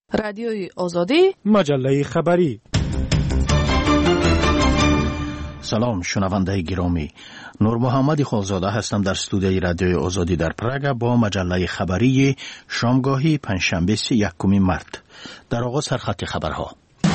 رادیوی آزادی، مجله خبری. سلام شنونده گرامی، نور محمد خالزاده هستم در استودیوی رادیوی آزادی در پراگ با مجله خبری شامگاهی پنجشنبه 1 مارت. در آغاز سرخط خبرها.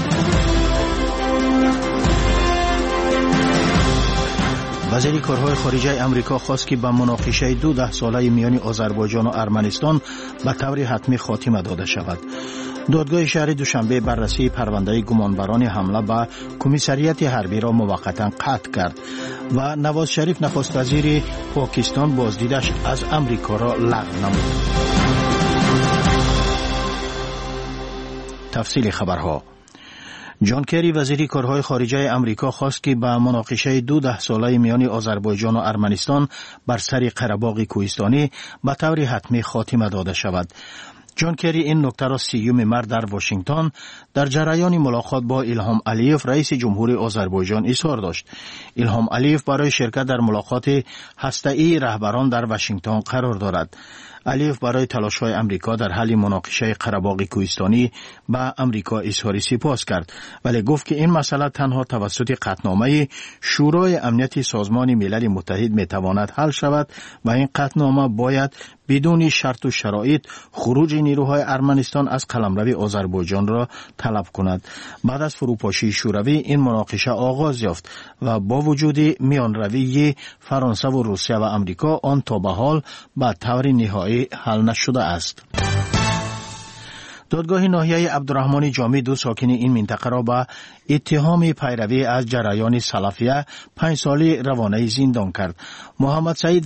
وزیر کارهای خارجه امریکا خواست که به مناقشه 12 ساله میان آذربایجان و ارمنستان به طور حتمی خاتمه داده شود. دادگاه شهر دوشنبه بررسی پرونده گمانبران حمله به کمیسریت حربی را موقتا قطع کرد و نواز شریف نخست وزیر پاکستان بازدیدش از امریکا را لغو نمود. تفصیل خبرها. جان کری وزیر کارهای خارجه امریکا خواست که به مناقشه 12 ساله میان آذربایجان و ارمنستان بر سر قره‌باغ کوهستانی به طور حتمی خاتمه داده شود. جان کری این نکته را 30 مارت در واشنگتن در جریان ملاقات با ایلهام علیف رئیس جمهور آذربایجان اظهار داشت. ایلهام علیف برای شرکت در ملاقات هسته‌ای رهبران در واشنگتن قرار دارد. علیف برای تلاش‌های امریکا در حل مناقشه قره‌باغ کوهستانی به امریکا اظهار سپاس کرد، ولی گفت که این مسئله تنها توسط قطعنامه شورای امنیت سازمان ملل متحد میتواند حل شود و این قطعنامه باید بدون شرط و شرایط خروج نیروهای ارمنستان از قلمرو آذربایجان را طلب کند. بعد از فروپاشی شوروی این مناقشه آغاز یافت و با وجود میانروی فرانسه و روسیه و امریکا آن تا به حال به طور نهایی حل نشده است. دادگاه ناحیه عبدالرحمن جامی 2 ساکن این منطقه را به اتهام پیروی از جریان سلفیه 5 ساله روانه زندان کرد. محمد سعید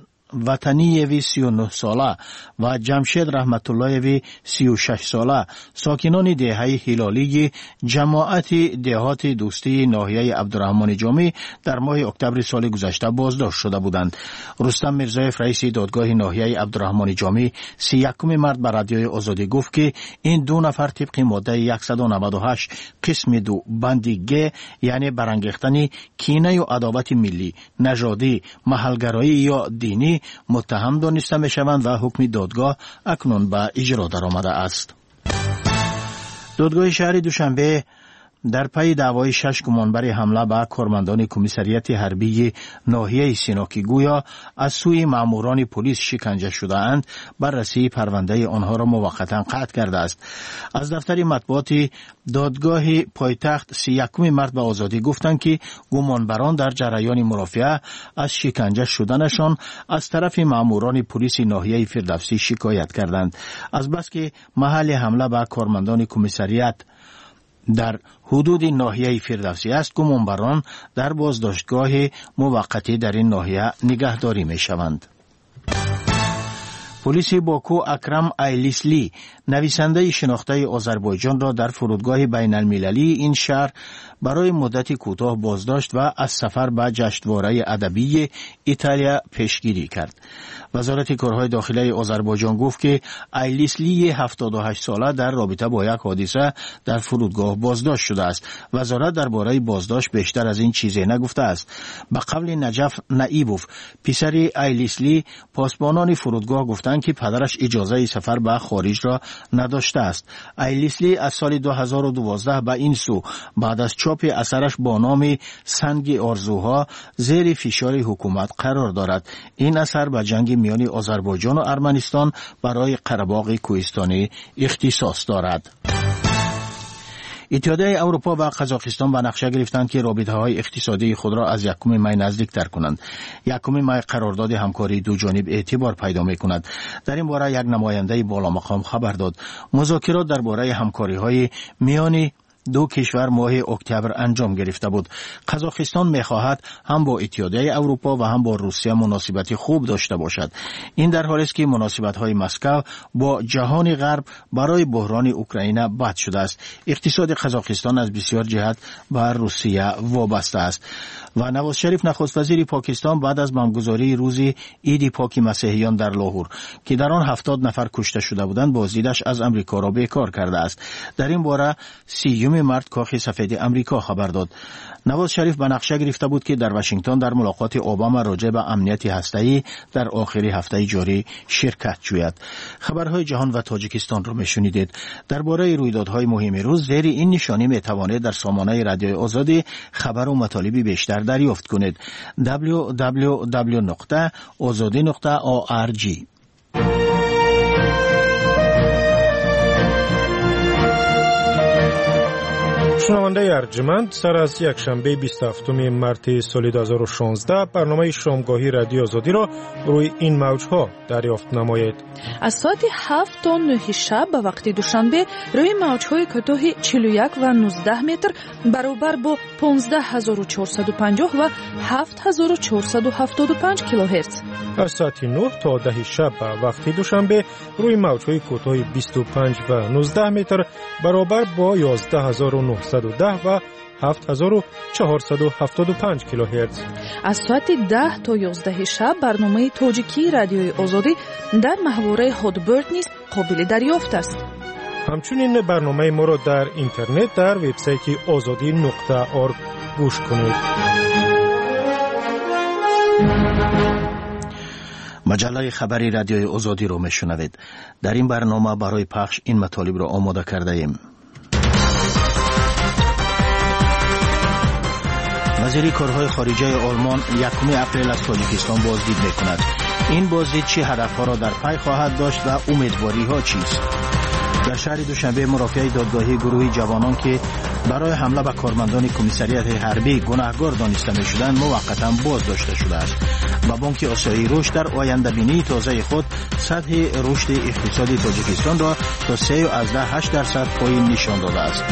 وطنی 39 ساله و جمشید رحمت الله 36 ساله ساکنان دهه هلالی جماعت دهات دوستی ناحیه عبدالرحمن جامی در ماه اکتبر سال گذشته بازداشت شده بودند. رستم میرزایف رئیس دادگاه ناحیه عبدالرحمن جامی 31 مارت به رادیوی آزادی گفت که این 2 نفر طبق ماده 198 قسم 2 بند گ یعنی برانگیختن کینه و عداوت ملی، نژادی، محلگرایی یا دینی متهم دانسته می شوند و حکم دادگاه اکنون به اجرا در آمده است. دادگاه شهر دوشنبه در پی دعوای 6 گمانبر حمله به کارمندان کمیسریت حربی ناحیه سینا که گویا از سوی ماموران پلیس شکنجه شده اند بررسی پرونده آنها را موقتا قطع کرده است. از دفتر مطبوعات دادگاه پایتخت 31 مارت به آزادی گفتند که گمانبران در جریان مرافعه از شکنجه شدنشان از طرف ماموران پلیس ناحیه فردوسی شکایت کردند. از بس که محل حمله به کارمندان کمیسریت در حدود ناحیه فردوسی است، گمانبران در بازداشتگاه موقتی در این ناحیه نگهداری می شوند. پلیس باکو اکرم ایلیسلی نویسنده شناخته آذربایجان را در فرودگاه بین المللی این شهر برای مدتی کوتاه بازداشت و از سفر به جشنواره ادبی ایتالیا پیشگیری کرد. وزارت کارهای داخلی آذربایجان گفت که ایلیسلی 78 ساله در رابطه با یک حادثه در فرودگاه بازداشت شده است. وزارت درباره بازداشت بیشتر از این چیزی نگفته است. به قول نجف نعیبوف پسر ایلیسلی، پاسبانان فرودگاه گفتند که پدرش اجازه سفر به خارج را نداشته است. ایلیسلی از سال 2012 به این سو بعد از چاپ اثرش با نام سنگ آرزوها زیر فشار حکومت قرار دارد. این اثر به جنگ میان آذربایجان و ارمنستان برای قره‌باغ کوهستانی اختصاص دارد. اتحادیه اروپا و قزاقستان به نقشه گرفتند که رابطه‌های اقتصادی خود را از 1 می نزدیک‌تر کنند. 1 می قرارداد همکاری دو جانب اعتبار پیدا می‌کند. در این باره یک نماینده بالا مقام خبر داد. مذاکرات درباره همکاری‌های میان 2 کشور ماه اکتبر انجام گرفته بود. قزاقستان می‌خواهد هم با اتحادیه اروپا و هم با روسیه مناسبت خوب داشته باشد. این در حالی است که مناسبت‌های مسکو با جهان غرب برای بحران اوکراین بد شده است. اقتصاد قزاقستان از بسیار جهت به روسیه وابسته است. و نواز شریف نخست وزیر پاکستان بعد از بمبگذاری روز عید پاک مسیحیان در لاهور که در آن 70 نفر کشته شده بودند بازدیدش از امریکا را بیکار کرده است. در این باره 30 مارت کاخ سفید امریکا خبر داد. نواز شریف به نقشه گرفته بود که در واشنگتن در ملاقات اوباما راجع به امنیت هسته‌ای در آخر هفته جاری شرکت جوید. خبرهای جهان و تاجیکستان را میشنیدید. درباره رویدادهای مهم روز زیر این نشانی میتوانید در سامانه رادیوی آزادی خبر و مطالب بیشتر دریافت کنید. www.azadi.org. شنونده ارجمند، سر از یک شنبه 27 مارت سال 2016 برنامه شامگاهی رادیو آزادی را روی این موجها دریافت نمایید. از ساعت 7 تا 9 شب به وقت دوشنبه روی موجهای کوتاه 41 و 19 متر برابر با 15450 و 7475 کیلوهرتز. از ساعت 9 تا 10 شب به وقت دوشنبه روی موجهای کوتاه 25 و 19 متر برابر با 11910 و 7475 کیلوهرتز. از ساعت 10 تا 11 شب برنامه تاجیکی رادیوی آزادی در محوره هادبرد نیز قابل دریافت است. همچنین برنامه ما را در اینترنت در وبسایت azadi.org گوش کنید. مجله خبری رادیوی آزادی را میشنوید. در این برنامه برای پخش این مطالب را آماده کرده ایم. وزیر کارهای خارجه آلمان 1 اپریل از تاجیکستان بازدید میکند. این بازدید چه هدفها را در پی خواهد داشت و امیدواری ها چیست؟ در شهر دوشنبه مرافعه دادگاهی گروهی جوانان که برای حمله به کارمندان کمیسریات حربی گناهکار دانسته میشدند موقتا بازداشته شده است. و بانک آسیایی رشد در آینده بینی تازه خود سطح رشد اقتصادی تاجیکستان را تا 3.8% پایین نشان داده است.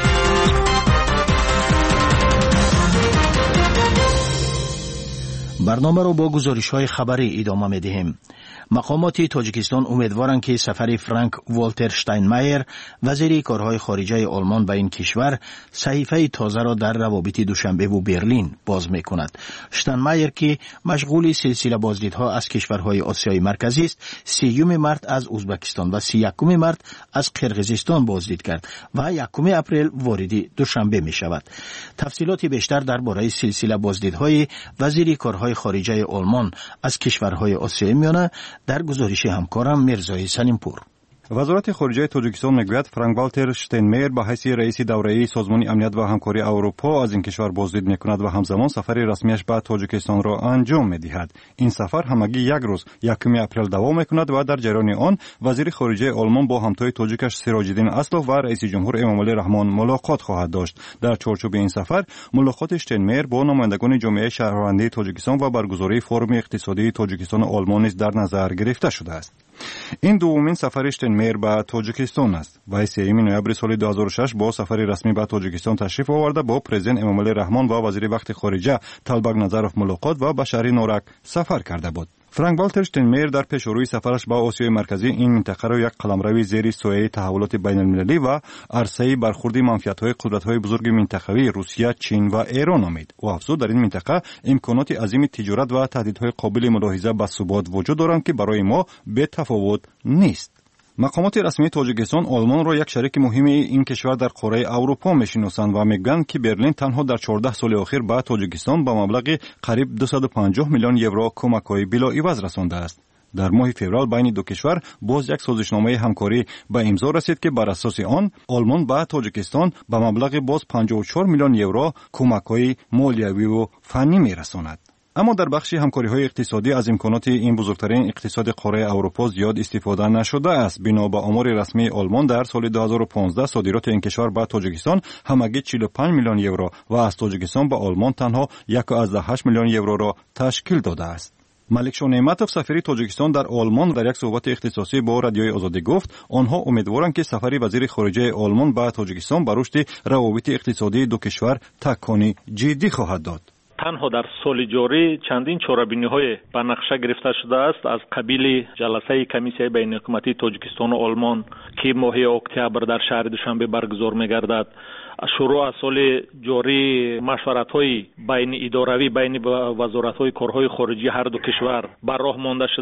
برنامه را با گزارش‌های خبری ادامه می‌دهیم. مقامات تاجیکستان امیدوارند که سفر فرانک والتر شتاینمایر وزیر کارهای خارجه آلمان به این کشور صحیفه تازه را در روابط دوشنبه و برلین باز می‌کند. شتاینمایر که مشغول سلسله بازدیدها از کشورهای آسیای مرکزی است، 30 مارت از ازبکستان و 31 مارت از قرقیزستان بازدید کرد و 1 اپریل وارد دوشنبه می‌شود. تفصیلات بیشتر درباره سلسله بازدیدهای وزیر کارهای خارجه آلمان از کشورهای آسیای میانه در گزارش همکارم میرزای سلیمپور. وزارت خارجه تاجیکستان میگوید فرانک والتر شتاینمایر به حیث رئیس دوره‌ای سازمان امنیت و همکاری اروپا از این کشور بازدید میکند و همزمان سفر رسمیش به تاجیکستان را انجام میدهد. این سفر همگی یک روز 1 اپریل دوام میکند و در جریان آن وزیر خارجه آلمان با همتای تاجیکش سراج‌الدین اسلوف و رئیس جمهور امامعلی رحمان ملاقات خواهد داشت. در چارچوب این سفر ملاقات شتاینمایر با نمایندگان جامعه شهروندی تاجیکستان و برگزاری فورم اقتصادی تاجیکستان و آلمان نیز در نظر گرفته شده است. این دومین سفر شتاینمایر به تاجیکستان است. و 3 نوامبر سال 2006 با سفر رسمی به تاجیکستان تشریف آورده با پرزیدنت امامعلی رحمان و وزیر وقت خارجه طلبک نظروف ملاقات و به شهر نورک سفر کرده بود. فرانک والتر شتاینمایر در پیشروی سفرش به آسیای مرکزی این منطقه را یک قلمروی زیر سایه تحولات بین المللی و عرصه برخورد منفعت‌های قدرت‌های بزرگ منطقوی روسیه، چین و ایران نامید. او افزود در این منطقه امکانات عظیم تجارت و تهدیدهای قابل ملاحظه به ثبات وجود دارند که برای ما به تفاوت نیست. مقامات رسمی تاجیکستان آلمان را یک شریک مهم این کشور در قاره اروپا میشناسند و میگویند که برلین تنها در 14 سال اخیر به تاجیکستان با مبلغ قریب 250 میلیون یورو کمک‌های بلاعوض رسانده است. در ماه فوریه بین دو کشور باز یک سازشنامه همکاری به امضا رسید که بر اساس آن آلمان به تاجیکستان به مبلغ باز 54 میلیون یورو کمک‌های مالیوی و فنی میرساند. اما در بخش همکاری‌های اقتصادی از امکانات این بزرگترین اقتصاد قاره اروپا زیاد استفاده نشده است. بنا به آمار رسمی آلمان در سال 2015 صادرات این کشور به تاجیکستان همگی 45 میلیون یورو و از تاجیکستان به آلمان تنها 1.8 میلیون یورو را تشکیل داده است. ملک نعمتوف سفیر تاجیکستان در آلمان در یک صحبت اختصاصی با رادیوی آزادی گفت آنها امیدوارند که سفر وزیر خارجه آلمان به تاجیکستان به رشد روابط اقتصادی دو کشور تکانی جدی خواهد داد. تنها در سال جاری چندین چاره‌بینی‌های به نقشه گرفته شده است از قبیل جلسه کمیسیون بین‌الحکومتی تاجیکستان و آلمان که ماه اکتبر در شهر دوشنبه برگزار می‌گردد. شروع از سال جاری مشورت‌های بین اداروی بین وزارت‌های کارهای خارجی هر دو کشور بر راه مانده شده است.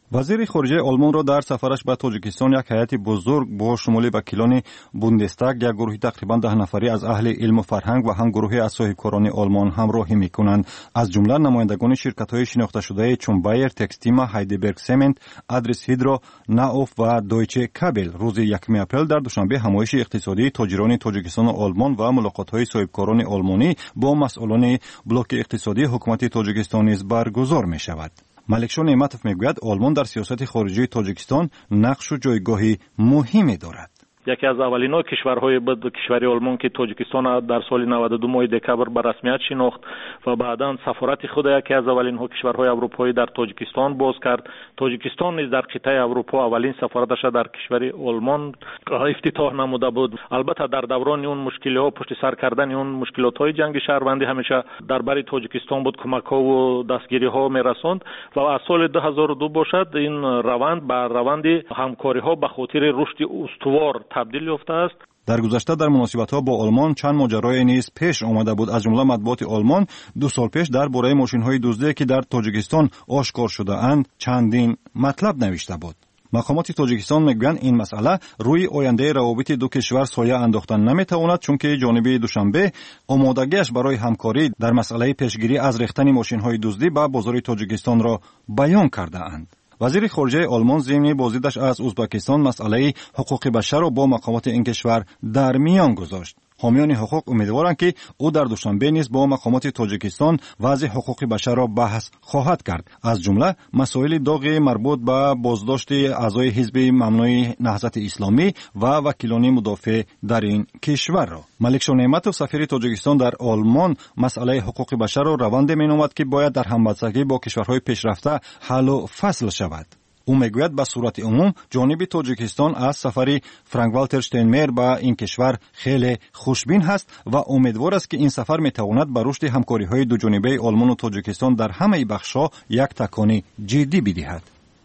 وزیر خارجه آلمان را در سفرش به تاجیکستان یک هیئت بزرگ با شمول وکیلان بوندستاگ، یک گروه تقریبا 10 نفری از اهل علم و فرهنگ و هم گروهی از صاحبکاران آلمان همراهی می‌کنند. از جمله نمایندگان شرکت‌های شناخته شده چون بایر، تکستیما، هایدلبرگ سمنت، آدرس هیدرو، ناوف و دویچه کابل روز 1 اپریل در دوشنبه همایش اقتصادی تاجران تاجیکستان و آلمان و ملاقات‌های صاحبکاران آلمانی با مسئولان بلوک اقتصادی حکومت تاجیکستان نیز برگزار می‌شود. ملکشاه نعمتوف میگوید آلمان در سیاست خارجی تاجیکستان نقش و جایگاهی مهمی دارد. یکی از اولین کشورهای کشوری آلمان که تاجیکستان در سال 92 ماه دکبر به رسمیت شناخت و بعداً سفارت خود یکی از اولین کشورهای اروپایی در تاجیکستان باز کرد. تاجیکستان نیز در قطعه اروپا اولین سفارتش در کشور آلمان افتتاح نموده بود. البته در دوران اون مشکلات پشت سر کردن اون مشکلات‌های جنگ شهروندی همیشه در بر تاجیکستان بود، کمک‌ها و دستگیری‌ها می‌رساند و از سال 2002 باشد این روند بر روند همکاری‌ها به خاطر رشد استوار تبدیل یافته است. در گذشته در مناسبت‌ها با آلمان چند ماجرای نیز پیش آمده بود. از جمله مطبوعات آلمان 2 سال پیش درباره ماشین‌های دزدی که در تاجیکستان آشکار شده اند چندین مطلب نوشته بود. مقامات تاجیکستان میگویند این مسئله روی آینده روابط دو کشور سایه انداختن نمیتواند، چون که جانب دوشنبه آمادگیش برای همکاری در مسئله پیشگیری از ریختن ماشین‌های دزدی به بازار تاجیکستان را بیان کرده اند. وزیر خارجه آلمان ضمن بازدیدش از ازبکستان مسئله حقوق بشر را با مقامات این کشور در میان گذاشت. حامیان حقوق امیدوارند که او در دوشنبه نیز با مقامات تاجیکستان وضع حقوق بشر را بحث خواهد کرد، از جمله مسائل داغ مربوط به بازداشت اعضای حزب ممنوع نهضت اسلامی و وکیلان مدافع در این کشور را. ملکشاه نعمتوف سفیر تاجیکستان در آلمان مسئله حقوق بشر را روند مینامد که باید در همبستگی با کشورهای پیشرفته حل و فصل شود. او میگوید به صورت عموم جانب تاجیکستان از سفر فرانک والتر شتاینمایر به این کشور خیلی خوشبین هست و امیدوار است که این سفر میتواند به رشد همکاری‌های دو جانبه آلمان و تاجیکستان در همه بخش‌ها یک تکان جدی بدهد.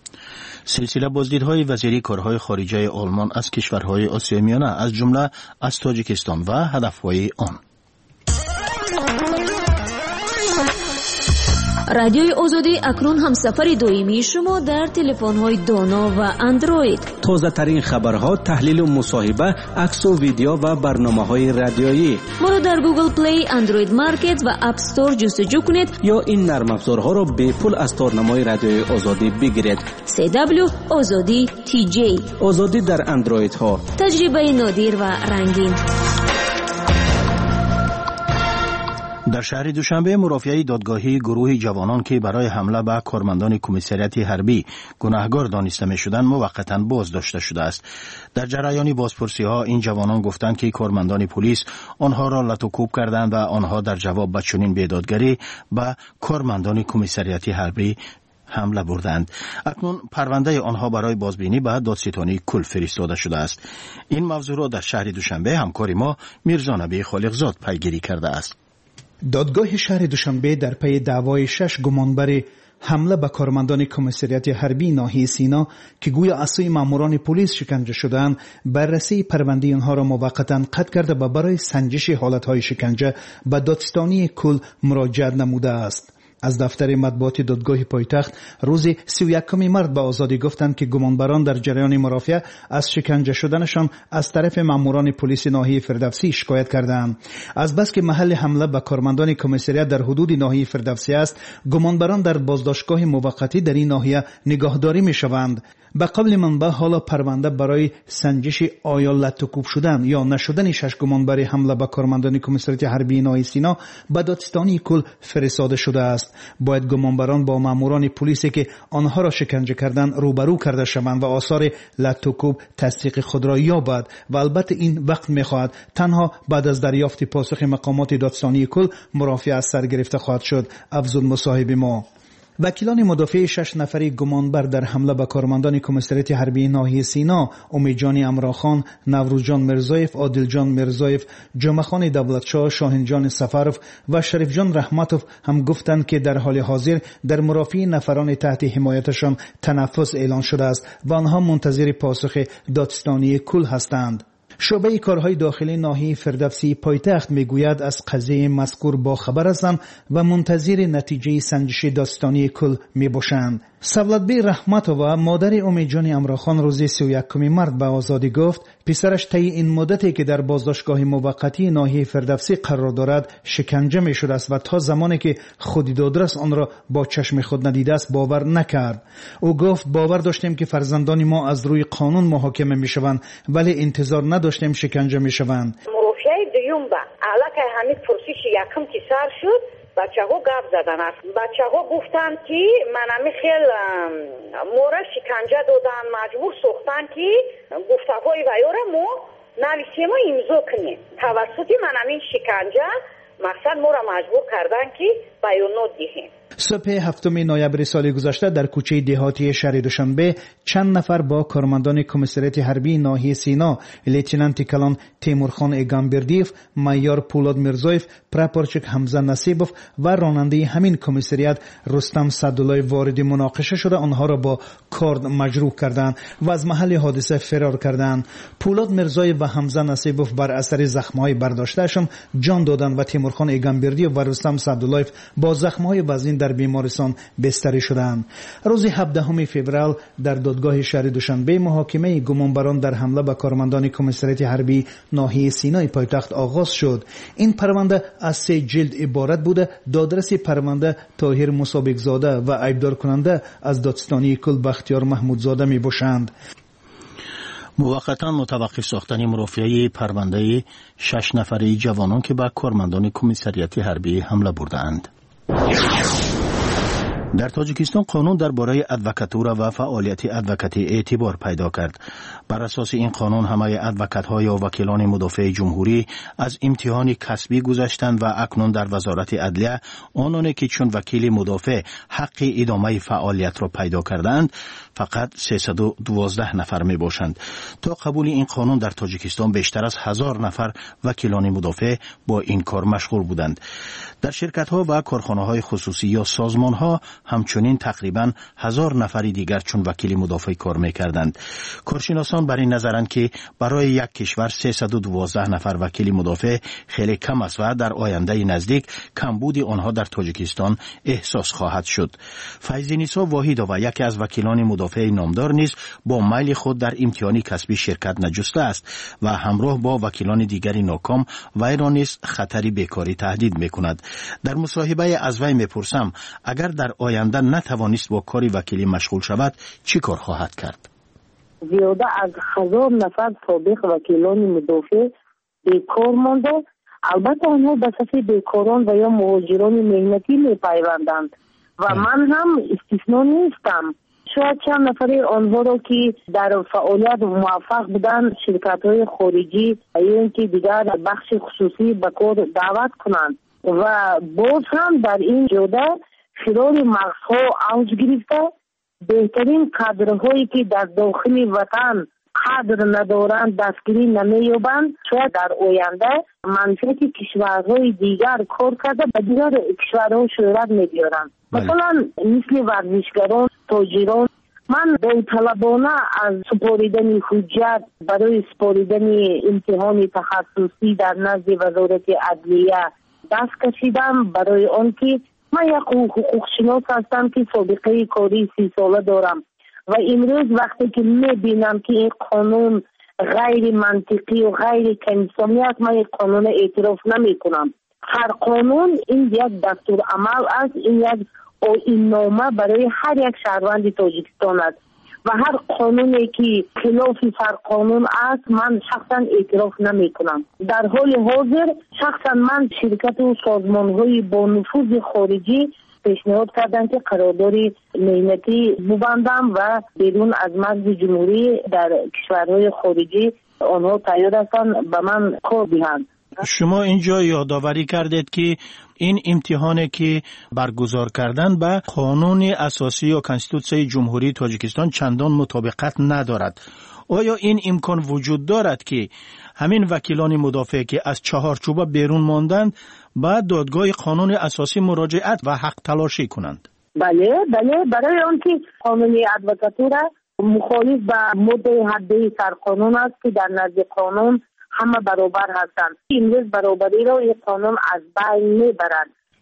سلسله بازدیدهای وزیر کارهای خارجه آلمان از کشورهای آسیای میانه از جمله از تاجیکستان و هدفهای آن. رادیوی آزادی اکنون هم سفر دائمی شما در تلفن‌های دانا و اندروید. تازه ترین خبرها، تحلیل و مصاحبه، عکس و ویدیو و برنامه‌های رادیویی. ما را در گوگل پلی، اندروید مارکت و اپ استور جستجو کنید یا این نرم افزارها را به پول از تارنمای رادیوی آزادی بگیرید. CW آزادی TJ. آزادی در اندروید ها. تجربه نادر و رنگین. در شهر دوشنبه مرافعه دادگاهی گروه جوانان که برای حمله به کارمندان کمیسریت حربی گناهکار دانسته می‌شدند موقتا بازداشته شده است. در جریان بازپرسی‌ها این جوانان گفتند که کارمندان پلیس آنها را لطوکوب کردند و آنها در جواب به چنین بیدادگری به کارمندان کمیسریت حربی حمله بردند. اکنون پرونده آنها برای بازبینی به دادستانی کل فرستاده شده است. این موضوع را در شهر دوشنبه همکار ما میرزا نبی خالقزاد پیگیری کرده است. دادگاه شهر دوشنبه در پی دعوای 6 گمانبر حمله به کارمندان کمیسریت حربی ناحیه سینا که گویا اسای ماموران پلیس شکنجه شدند، بررسی پرونده آنها را موقتا قطع کرده و برای سنجش حالتهای شکنجه به دادستانی کل مراجعه نموده است. از دفتر مطبوعات دادگاه پایتخت روز 31 مارس به آزادی گفتند که گمانبران در جریان مرافعه از شکنجه شدنشان از طرف ماموران پلیس ناحیه فردوسی شکایت کردند. از بس که محل حمله به کارمندان کمیسریت در حدود ناحیه فردوسی است، گمانبران در بازداشتگاه موقتی در این ناحیه نگهداری می‌شوند. به قبل منبع حالا پرونده برای سنجش آیا لطوکوب شدن یا نشدن 6 گمانبر حمله به کارمندان کمیسریت حربی ناحیه سینا به دادستانی کل فرستاده شده است. باید گمانبران با ماموران پلیسی که آنها را شکنجه کردند روبرو کرده شوند و آثار لطوکوب تصدیق خود را یابد و البته این وقت می‌خواهد. تنها بعد از دریافت پاسخ مقامات دادستانی کل مرافعه از سر گرفته خواهد شد. افزود مصاحب ما. وکیلان مدافع 6 نفری گمانبر در حمله به کارمندان کمیسریت حربی ناحیه سینا، امیدجان امراخان، نوروزجان مرزایف، عادلجان مرزایف، جمعخان دولتشاه، شاهینجان سفرف و شریفجان رحمتوف هم گفتند که در حال حاضر در مرافعه نفران تحت حمایتشان تنفس اعلان شده است و آنها منتظر پاسخ دادستانی کل هستند. شعبه کارهای داخلی ناحیه فردوسی پایتخت میگوید از قضیه مذکور با خبر هستند و منتظر نتیجه سنجش دادستانی کل میباشند. سولادبی رحمتова مادر امیدجان امراخان روز 31 مارس به آزادی گفت پسرش طی این مدتی که در بازداشتگاه موقتی ناحیه فردوسی قرار دارد شکنجه می شده است و تا زمانی که خودی دادرس آن را با چشم خود ندیده است باور نکرد. او گفت باور داشتیم که فرزندان ما از روی قانون محاکمه می شوند ولی انتظار نداشتیم شکنجه می شوند. مرافعه دیوم با علاقه همین پرسش یکم که سر شد بچه ها گفت زدن است. بچه ها گفتن که منمی خیل مورا شکنجه دادن مجبور ساختن که گفته های ویاره ما نویسیم و امضا کنیم. توسط منمی شکنجه مقصد مورا مجبور کردن که بیانات دهیم. صبح 7 نوامبر سال گذشته در کوچه دهاتی شهر دوشنبه چند نفر با کارمندان کمیسریات حربی ناحیه سینا لیتنانت کلان تیمورخان ایگانبردیف، مایور پولاد میرزویف، پراپورچک حمزه نصیبوف و راننده همین کمیسریات رستم سعدالله وارد مناقشه شده آنها را با کارد مجروح کردند و از محل حادثه فرار کردند. پولاد میرزویف و حمزه نصیبوف بر اثر زخم‌های برداشتهشان جان دادند و تیمورخان ایگانبردیف و رستم سعدالله با زخم‌های وزین در بیمارستان بستری شدند. روز 17 فوریه در دادگاه شهر دوشنبه محاکمه گمانبران در حمله به کارمندان کمیسریات حربی ناحیه سینای پایتخت آغاز شد. این پرونده از 3 جلد عبارت بوده. دادرس پرونده طاهر مسابق‌زاده و ایبدار کننده از دادستانی کل بختیار محمودزاده می باشند. موقتا متوقف ساختن مرافعه پرونده 6 نفره جوانان که به کارمندان کمیسریات حربی حمله بردند. در تاجیکستان قانون درباره ادوکاتورا و فعالیت ادوکاتی اعتبار پیدا کرد. بر اساس این قانون همه ادوکات‌ها یا وکیلان مدافع جمهوری از امتحان کسبی گذشتند و اکنون در وزارت عدلیه آنانی که چون وکیل مدافع حق ادامه فعالیت را پیدا کردند فقط 312 نفر می باشند. تا قبول این قانون در تاجیکستان بیشتر از 1000 نفر وکیلان مدافع با این کار مشغول بودند. در شرکت‌ها و کارخانه‌های خصوصی یا سازمان‌ها همچنین تقریباً 1000 نفر دیگر چون وکیل مدافع کار می‌کردند. کارشناسان بر این نظرند که برای یک کشور 312 نفر وکیل مدافع خیلی کم است و در آینده نزدیک کمبود آنها در تاجیکستان احساس خواهد شد. فیض‌نیسا واحدова یکی از وکیلان مدافع نامدار نیز با میل خود در امتحان کسبی شرکت نجسته است و همراه با وکیلان دیگری ناکام وی را نیز خطری بیکاری تهدید می‌کند. در مصاحبه از وی میپرسم اگر در آینده نتوانست با کاری وکیلی مشغول شود چی کار خواهد کرد؟ زیاده از 1000 نفر سابق وکیلان مدافع بیکار مانده. البته آنها به صف بیکاران و یا مهاجران مهنتی میپیوندند و من هم استثنا نیستم. شاید چند نفر آنها را که در فعالیت موفق بودند شرکت‌های خارجی یا اینکه دیگر بخش خصوصی به کار دعوت کنند و باز هم در این جاده فرار مغزها اوج گرفته. بهترین کادرهایی که در داخل وطن قدر ندارند دستگیری نمی‌یابند. شاید در آینده منفعت کشورهای دیگر کار کرده به دیگر کشورها شهرت می‌گیرند. مثلا مثل ورزشکاران، تاجران. من داوطلبانه از سپاریدن حجت برای سپاریدن امتحان تخصصی در نزد وزارت عدلیه دست کشیدم برای آنکه من یک حقوقشناس هستم که سابقه کاری 30 ساله دارم و امروز وقتی که میبینم که این قانون غیر منطقی و غیر انسانی است من این قانون اعتراف نمی کنم. هر قانون این یک دستور عمل است، این یک آیین‌نامه برای هر یک شهروند تاجیکستان است و هر قانونی که خلاف هر قانون است من شخصا اعتراف نمی کنم. در حال حاضر شخصا من شرکت و سازمان‌های با نفوذ خارجی پیشنهاد کردن که قرارداد مهنتی ببندم و بدون از مرز جمهوری در کشورهای خارجی آنها تیار هستند به من کار دهند. شما اینجا یادآوری کردید که این امتحانی که برگزار کردن به قانون اساسی یا کنستیتوسیون جمهوری تاجیکستان چندان مطابقت ندارد. آیا این امکان وجود دارد که همین وکیلان مدافع که از چهارچوبه بیرون ماندند به دادگاه قانون اساسی مراجعت و حق تلاشی کنند؟ بله برای آنکه قانون ادوکاتورا مخالف به ماده حدی سرقانون است که در نزد قانون همه برابر هستند. امروز برابری را این قانون از بین میبرند.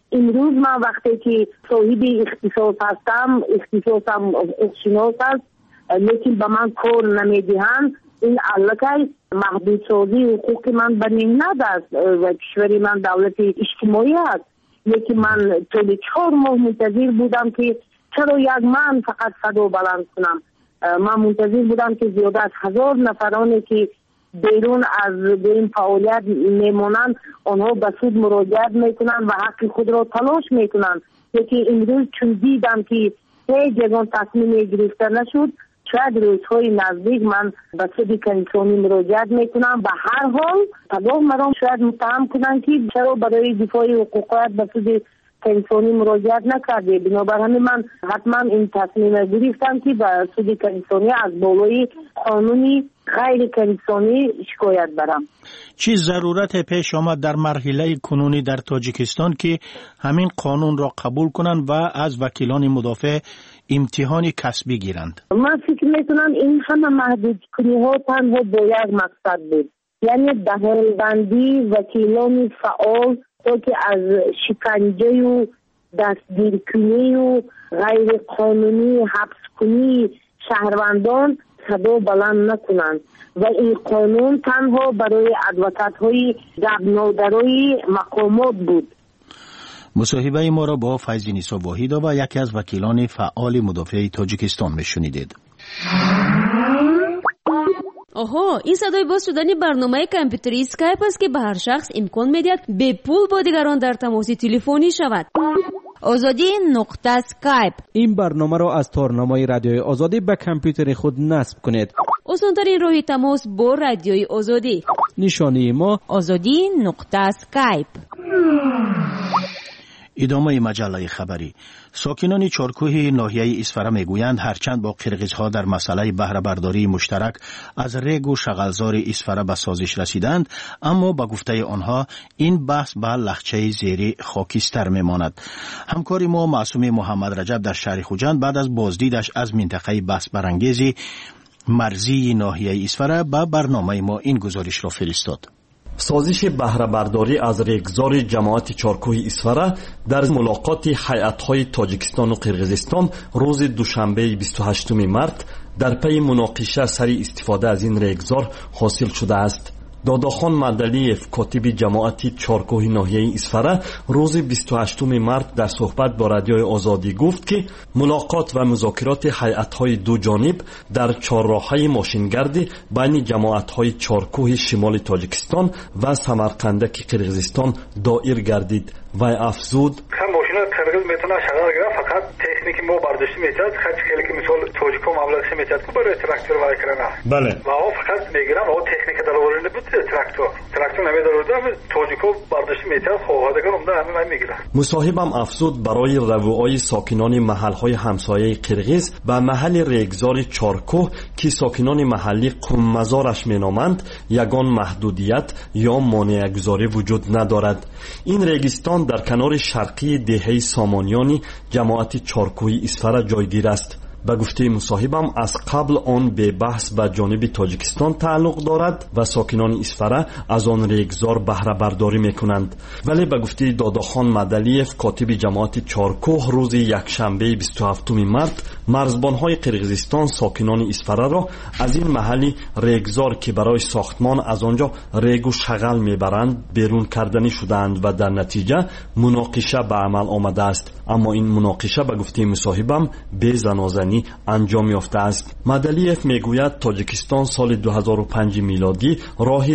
امروز من وقتی که صاحب اختصاص هستم، اختصاصم شناس است، لیکن به من کار نمیدهند، این علاقه محدود سازی حقوق من به مهنت است و کشور من دولت اجتماعی است. لیکن من طول 4 ماه منتظر بودم که چرا یک من فقط صدا بلند کنم. من منتظر بودم که زیاده از 1000 نفرانی که بیرون از این فعالیت میمونند آنها به سود مراجعت میکنند و حق خود را تلاش میکنند. لیکن امروز چون دیدم که هیچ جگان تصمیم گرفته نشد، شاید روزهای نزدیک من به سود کنسانی مراجعت میکنم. به هر حال پگاه مرا شاید متهم کنند که چرا برای دفاع حقوقیت به سود کنسانی مراجعت نکرده. بنابر همین من حتما این تصمیم گرفتم که به سود کنسانی از بالای قانونی غیر کنسانی شکایت برم. چی ضرورت پیش آمد در مرحله کنونی در تاجیکستان که همین قانون را قبول کنند و از وکیلان مدافع امتحان کسبی گیرند؟ من فکر میکنم این همه محدود کنی ها تنها با یک مقصد بود، یعنی دهنبندی وکیلان فعال تا که از شکنجه و دستگیر کنی و غیر قانونی حبس کنی شهروندان صدا بلند نکنند و این قانون تنها برای ادوکات های گبنادرای مقامات بود. مصاحبه ما را با فیضی نیسا واحد و یکی از وکیلان فعال مدافع تاجیکستان میشنیدید. آها، این صدای باز شدن برنامه کامپیوتری اسکایپ است که به هر شخص امکان میدهد به پول با دیگران در تماس تلفنی شود. آزادی نقطه اسکایپ. این برنامه را از تارنامه رادیوی آزادی به کامپیوتر خود نصب کنید. آسان‌ترین راه تماس با رادیوی آزادی. نشانی ما آزادی نقطه اسکایپ. ادامه مجله خبری. ساکنان چارکوه ناحیه اسفره میگویند هرچند با قرقیزها در مسئله بهره برداری مشترک از ریگ و شغلزار اسفره به سازش رسیدند، اما به گفته آنها این بحث به لخچه زیری خاکستر میماند. همکار ما معصوم محمد رجب در شهر خوجند بعد از بازدیدش از منطقه بحث برانگیز مرزی ناحیه اسفره به برنامه ما این گزارش را فرستاد. سازش بهره برداری از ریگزار جماعت چارکوه اسفره در ملاقات هیئت‌های تاجیکستان و قرقیزستان روز دوشنبه 28 مارس در پی مناقشه سر استفاده از این ریگزار حاصل شده است. داداخان مدلیف کاتب جماعت چارکوه ناحیه اسفره روز 28 مارس در صحبت با رادیوی آزادی گفت که ملاقات و مذاکرات هیئت‌های دو جانب در چهارراهه ماشینگرد بین جماعت‌های چارکوه شمال تاجیکستان و سمرقندک قرقیزستان دایر گردید و افزود قرقیز میتونه شغل گرفت، فقط تکنیکی ما برداشتی میتونید خیلی که مثال توجیکو مبلغش میتونید که برای تراکتور وای کرنه. بله. و او فقط میگیرن او تکنیک دلوری نبود تراکتور نمیداره توجیکو برداشتی میتونید خواهدگان عمده همه میگیرن. مصاحبم افزود برای رووهای ساکنان محلهای همسایه قرقیز به محل ریگزار چارکوه که ساکنان محلی قممزارش مینامند یگان محدودیت یا مانع‌گذاری وجود ندارد. این ریگستان در کنار شرقی دهه سامانیانی جماعت چارکوه اسفره جایگیر است. به گفته مصاحبم از قبل آن به بحث به جانب تاجیکستان تعلق دارد و ساکنان اسفره از آن ریگزار بهره برداری میکنند، ولی به گفته داداخان مدلیف کاتب جماعت چارکوه روز یکشنبه 27 مارس مرزبانهای قرقیزستان ساکنان اسفره را از این محل ریگزار که برای ساختمان از آنجا ریگ و شغل میبرند بیرون کردنی شدند و در نتیجه مناقشه به عمل آمده است. اما این مناقشه به گفته مصاحبم بی زنازنی انجام یافته است. مدلیف میگوید تاجیکستان سال 2005 میلادی راه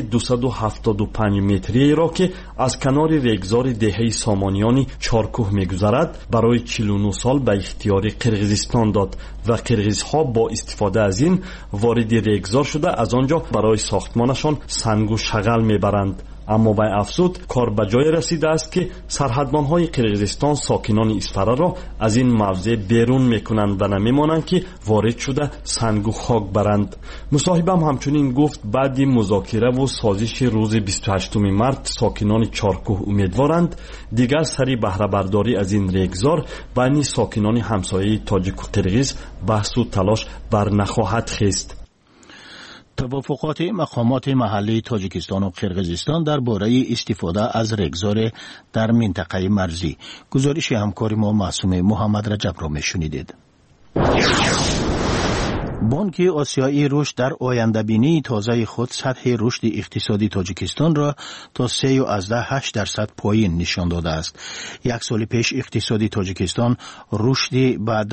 275 متری را که از کنار ریگزار دهه سامانیانی چارکوه میگذرد برای 49 سال به اختیار قرقیزستان داد و قرقیزها با استفاده از این وارد ریگزار شده از آنجا برای ساختمانشان سنگ و شغل میبرند. اما به افزود کار به جای رسیده است که سرحدبانهای قرقیزستان ساکنان اسفره را از این موضع بیرون میکنند و نمیمانند که وارد شده سنگ و خاک برند. مصاحبم همچنین گفت بعد مذاکره و سازش روز 28 مارس ساکنان چارکوه امیدوارند دیگر سری بهره برداری از این ریگزار بین ساکنان همسایه تاجیک و قرقیز بحث و تلاش بر نخواهد خیست. توافقات مقامات محلی تاجیکستان و قرقیزستان درباره استفاده از رگزار در منطقه مرزی. گزارش همکار ما معصوم محمد رجب را میشنیدید. بانک آسیایی رشد در آینده بینی تازه خود سطح رشد اقتصادی تاجیکستان را تا 3.8% پایین نشان داده است. یک سال پیش اقتصادی تاجیکستان رشد به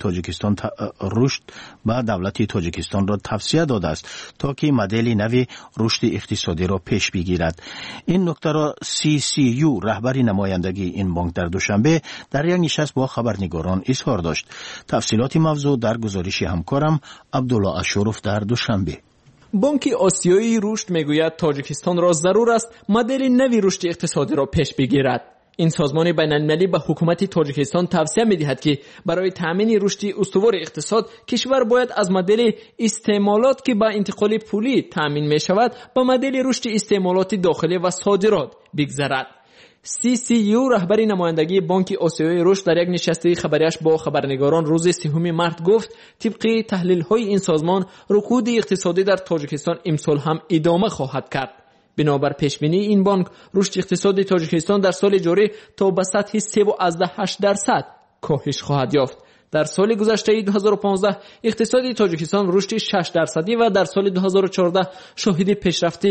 دولت تاجیکستان را توصیه داده است تا که مدل نوی رشد اقتصادی را پیش بگیرد. این نکته را CCU رهبر نمایندگی این بانک در دوشنبه در یک نشست با خبرنگاران اظهار داشت. تفصیلات موضوع در گزارش همکارم عبدالله اشرف در دوشنبه. بانک آسیایی رشد میگوید تاجیکستان را ضرور است مدل نوی رشد اقتصادی را پیش بگیرد. این سازمان بین‌المللی به حکومت تاجیکستان توصیه می‌دهد که برای تأمین رشد استوار اقتصاد کشور باید از مدل استعمالات که با انتقال پولی تأمین می‌شود به مدل رشد استعمالات داخلی و صادرات بگذرد. CCU رهبر نمایندگی بانک آسیایی رشد در یک نشست خبریش با خبرنگاران روز 3 مارس گفت طبق تحلیل‌های این سازمان رکود اقتصادی در تاجیکستان امسال هم ادامه خواهد کرد. بنابر پیشبینی این بانک رشد اقتصادی تاجیکستان در سال جاری تا به سطح 3.8% کاهش خواهد یافت. در سال گذشته 2015 اقتصاد تاجیکستان رشد 6% و در سال 2014 شاهد پیشرفت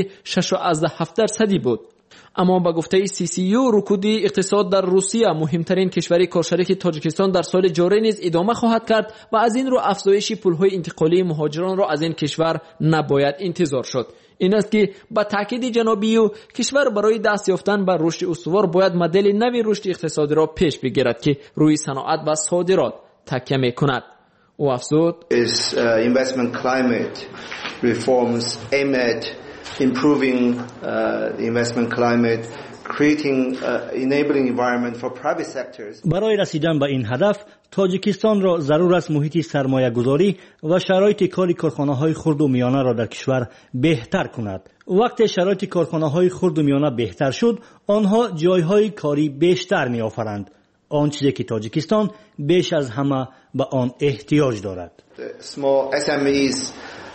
6.7% بود. اما با گفته CCU رکود اقتصاد در روسیه مهمترین کشور کارشریک تاجیکستان در سال جاری نیز ادامه خواهد کرد و از این رو افزایش پولهای انتقالی مهاجران را از این کشور نباید انتظار شد. این است که با تاکید جناب یو کشور برای دست یافتن به رشد استوار باید مدل نوی رشد اقتصادی را پیش بگیرد که روی صنعت و صادرات تکیه می‌کند. او افزود investment climate reforms aim at improving investment climate, creating enabling environment for private sectors. برای رسیدن به این هدف تاجیکستان را ضرور است محیط سرمایه گذاری و شرایط کار کارخانه‌های خرد و میانه را در کشور بهتر کند. وقتی شرایط کارخانه‌های خرد و میانه بهتر شد، آنها جایهای کاری بیشتر می‌آفرند. آن چیزی که تاجیکستان بیش از همه به آن احتیاج دارد. Small SMEs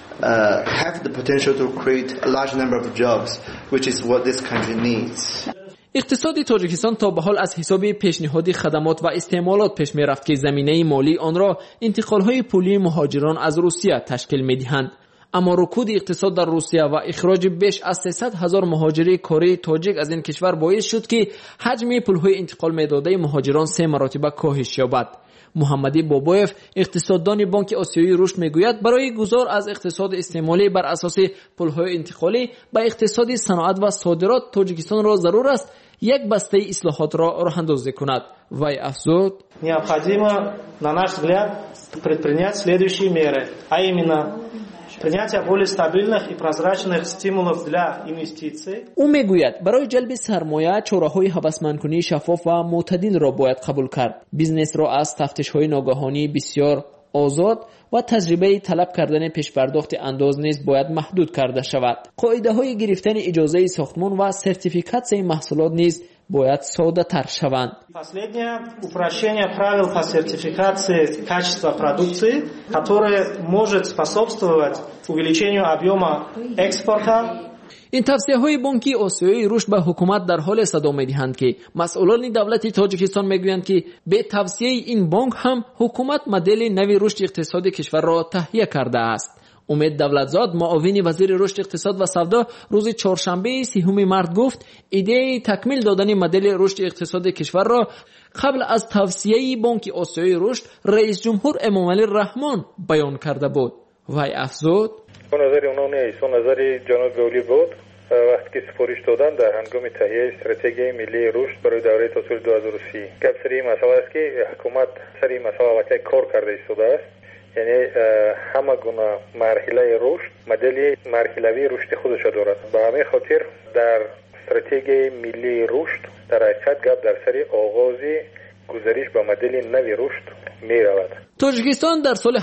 have the potential to create a large number of jobs, which is what this country needs. اقتصاد تاجیکستان تا به حال از حساب پیشنهاد خدمات و استعمالات پیش می رفت که زمینه مالی آن را انتقال‌های پولی مهاجران از روسیه تشکیل می‌دهند. اما رکود اقتصاد در روسیه و اخراج بیش از 300,000 مهاجر کاری تاجیک از این کشور باعث شد که حجم پول‌های انتقال می‌داده مهاجران 3 مرتبه کاهش یابد. محمدی بابایف اقتصاددان بانک آسیایی رشد میگوید برای گذار از اقتصاد استعمالی بر اساس پول‌های انتقالی به اقتصاد صنعت و صادرات تاجیکستان را ضرور است یک بسته اصلاحات را راه‌اندازی کند. وی افزود необходимо на наш взгляд предпринять следующие меры, а именно принятие более стабильных и прозрачных стимулов для инвестиций. او میگوید برای جلب سرمایه چاره‌های هوسمندکنی شفاف و معتدل را باید قبول کرد. بیزنس را از تفتیش‌های ناگهانی بسیار آزاد و تجربه طلب کردن پیش‌پرداخت انداز نیز باید محدود کرده شود. قاعده‌های گرفتن اجازه ساختمان و سرتیفیکاسیون محصولات نیز باید ساده تر شوند. Последнее упрощение правил по сертификации качества продукции, которое может способствовать увеличению объема экспорта. این توصیه‌های بانک آسیایی رشد به حکومت در حال صدا می‌دهند که مسئولان دولت تاجیکستان می‌گویند که به توصیه این بانک هم حکومت مدل نوی رشد اقتصادی کشور را تهیه کرده است. امید دولتزاد معاون وزیر رشد اقتصاد و سودا روز چهارشنبه 3 مارس گفت ایده تکمیل دادن مدل رشد اقتصادی کشور را قبل از توصیه بانک آسیایی رشد رئیس جمهور امامعلی رحمان بیان کرده بود. وی افزود نظر اونها نیست، نظر جناب گولی بود وقتی که سفارش دادن در هنگام تهیه استراتژی ملی رشد برای دوره تا سال 2030. گپ سر این مسئله است که حکومت سر این مسئله واقعا کار کرده ایستاده است. یعنی همه گونه مرحله رشد مدل مرحله‌ای رشد خودش دارد. به همین خاطر در استراتژی ملی رشد در حقیقت گپ در سر آغاز گذریش به مدل نوی رشد می رود. تاجیکستان در سال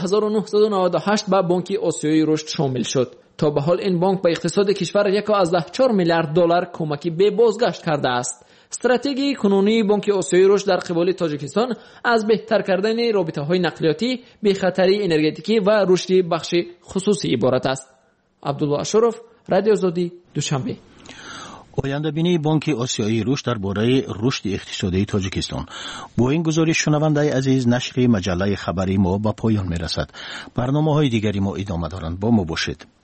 1998 به بانک آسیایی رشد شامل شد. تا به حال این بانک به اقتصاد کشور 1.4 میلیارد دلار کمکی به بازگشت کرده است. استراتژی کنونی بانک آسیایی رشد در قبال تاجیکستان از بهتر کردن رابطه‌های نقلیاتی، بی‌خطری انرژتیکی و رشد بخش خصوصی عبارت است. عبدالله اشرف، رادیو آزادی، دوشنبه. آینده‌بینی بانک آسیایی رشد درباره رشد اقتصادی تاجیکستان. با این گزارش شنونده عزیز نشر مجله خبری ما به پایان میرسد. برنامه‌های دیگری ما ادامه دارند. با ما باشید.